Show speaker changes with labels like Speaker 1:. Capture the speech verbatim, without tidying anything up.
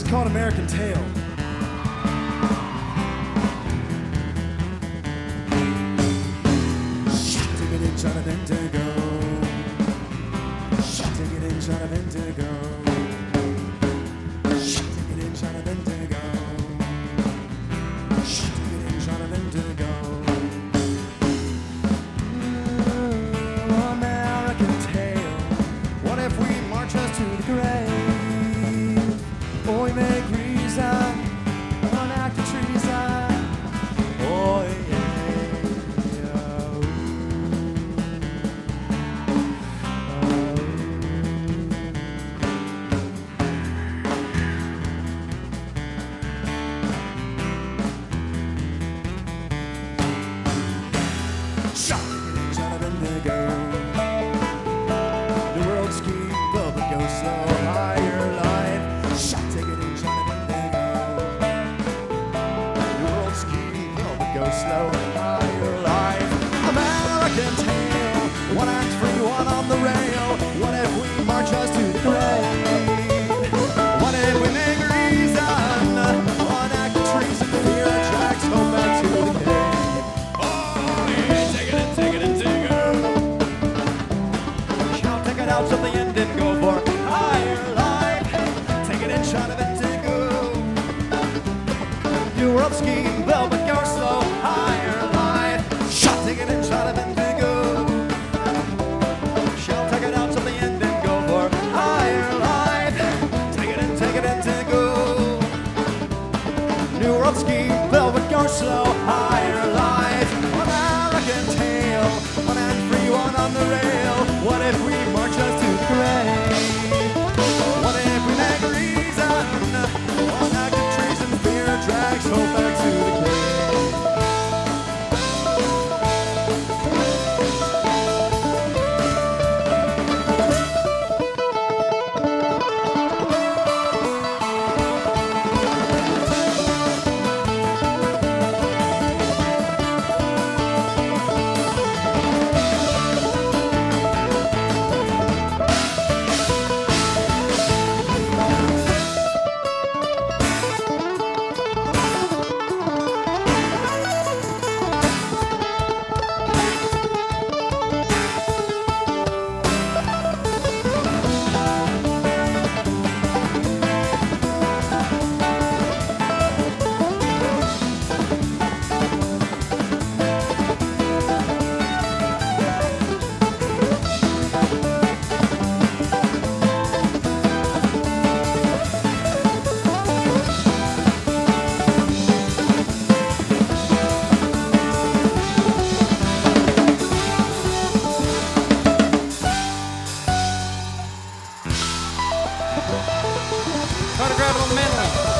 Speaker 1: called American Tail. Take it in, shot of indigo. Take it in, shot of indigo. Take it in, shot of indigo. Take it in, shot of indigo. Mm, American Tail. What if we march us to the grave? Or we make reason, one act of treason. Oh yeah. Shot it, shot of indigo. The world scheme will but go slow. Higher life. Shot ticketing, shot of indigo. The world scheme will but go slow. Higher life. American Tail. One act free, one on the rail. What if we march us to the grave? What if we make reason? One act of treason, fear attracts home back to the cave. Out of the end and go for higher life. Take it in, shot of indigo. New world scheme, velvet go slow. Higher life. Shot, take it in, shot of indigo. Shall take it out to the end and go for higher life. Take it in, take it indigo. New world scheme, velvet go slow. Higher life. American Tail. One and free, one on the rail. What if we march us to the grave? What if we make reason? One act of treason, fear drags hope back to the cave.
Speaker 2: Try to grab it on the mandolin.